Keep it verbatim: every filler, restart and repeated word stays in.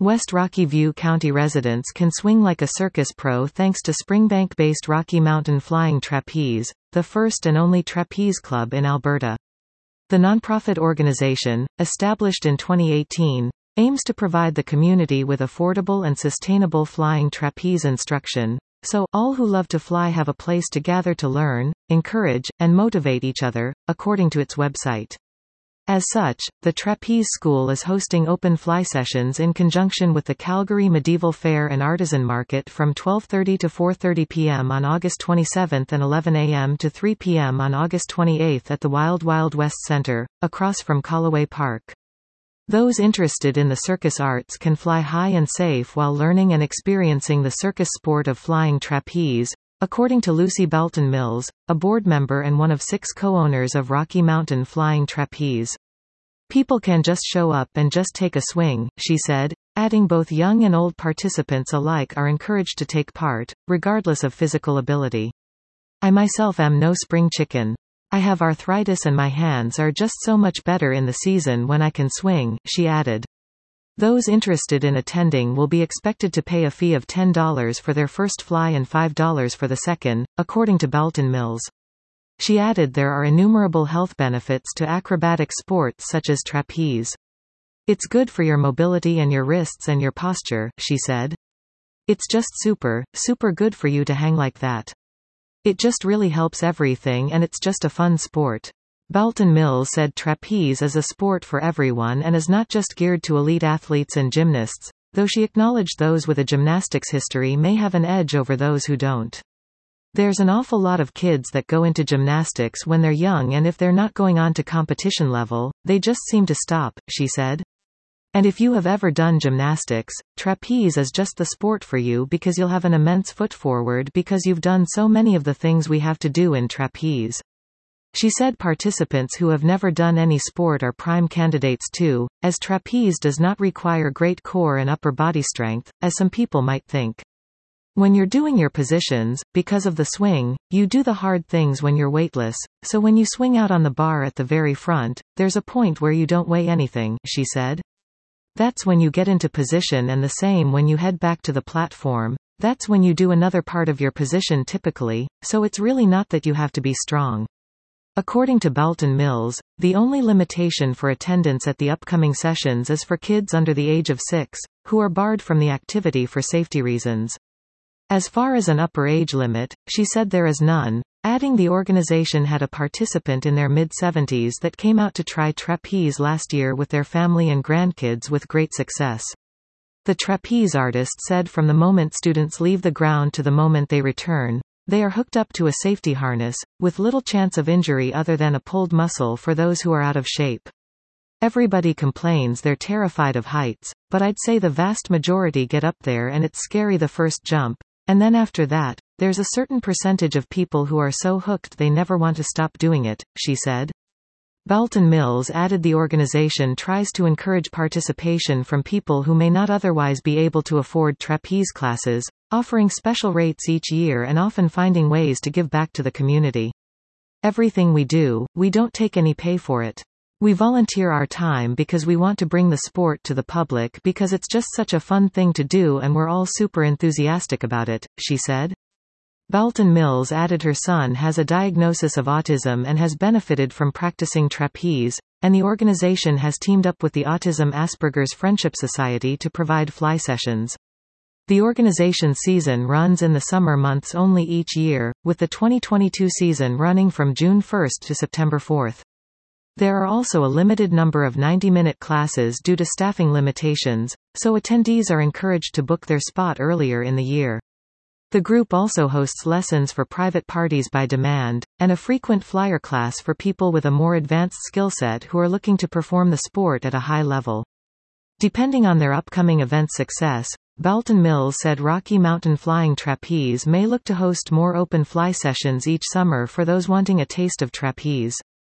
West Rocky View County residents can swing like a circus pro thanks to Springbank-based Rocky Mountain Flying Trapeze, the first and only trapeze club in Alberta. The nonprofit organization, established in twenty eighteen, aims to provide the community with affordable and sustainable flying trapeze instruction, so all who love to fly have a place to gather to learn, encourage, and motivate each other, according to its website. As such, the Trapeze School is hosting open fly sessions in conjunction with the Calgary Medieval Fair and Artisan Market from twelve thirty to four thirty p m on August twenty-seventh and eleven a m to three p m on August twenty-eighth at the Wild Wild West Center, across from Callaway Park. Those interested in the circus arts can fly high and safe while learning and experiencing the circus sport of flying trapeze, according to Lucy Belton Mills, a board member and one of six co-owners of Rocky Mountain Flying Trapeze. People can just show up and just take a swing, she said, adding both young and old participants alike are encouraged to take part, regardless of physical ability. I myself am no spring chicken. I have arthritis and my hands are just so much better in the season when I can swing, she added. Those interested in attending will be expected to pay a fee of ten dollars for their first fly and five dollars for the second, according to Belton Mills. She added there are innumerable health benefits to acrobatic sports such as trapeze. It's good for your mobility and your wrists and your posture, she said. It's just super, super good for you to hang like that. It just really helps everything and it's just a fun sport. Belton Mills said trapeze is a sport for everyone and is not just geared to elite athletes and gymnasts, though she acknowledged those with a gymnastics history may have an edge over those who don't. There's an awful lot of kids that go into gymnastics when they're young and if they're not going on to competition level, they just seem to stop, she said. And if you have ever done gymnastics, trapeze is just the sport for you because you'll have an immense foot forward because you've done so many of the things we have to do in trapeze. She said participants who have never done any sport are prime candidates too, as trapeze does not require great core and upper body strength, as some people might think. When you're doing your positions, because of the swing, you do the hard things when you're weightless, so when you swing out on the bar at the very front, there's a point where you don't weigh anything, she said. That's when you get into position and the same when you head back to the platform, that's when you do another part of your position typically, so it's really not that you have to be strong. According to Belton Mills, the only limitation for attendance at the upcoming sessions is for kids under the age of six, who are barred from the activity for safety reasons. As far as an upper age limit, she said there is none, adding the organization had a participant in their mid-seventies that came out to try trapeze last year with their family and grandkids with great success. The trapeze artist said from the moment students leave the ground to the moment they return, they are hooked up to a safety harness, with little chance of injury other than a pulled muscle for those who are out of shape. Everybody complains they're terrified of heights, but I'd say the vast majority get up there and it's scary the first jump, and then after that, there's a certain percentage of people who are so hooked they never want to stop doing it, she said. Belton Mills added the organization tries to encourage participation from people who may not otherwise be able to afford trapeze classes, offering special rates each year and often finding ways to give back to the community. Everything we do, we don't take any pay for it. We volunteer our time because we want to bring the sport to the public because it's just such a fun thing to do and we're all super enthusiastic about it, she said. Belton Mills added her son has a diagnosis of autism and has benefited from practicing trapeze, and the organization has teamed up with the Autism Asperger's Friendship Society to provide fly sessions. The organization's season runs in the summer months only each year, with the twenty twenty-two season running from June first to September fourth. There are also a limited number of ninety-minute classes due to staffing limitations, so attendees are encouraged to book their spot earlier in the year. The group also hosts lessons for private parties by demand, and a frequent flyer class for people with a more advanced skill set who are looking to perform the sport at a high level. Depending on their upcoming event's success, Belton Mills said Rocky Mountain Flying Trapeze may look to host more open fly sessions each summer for those wanting a taste of trapeze.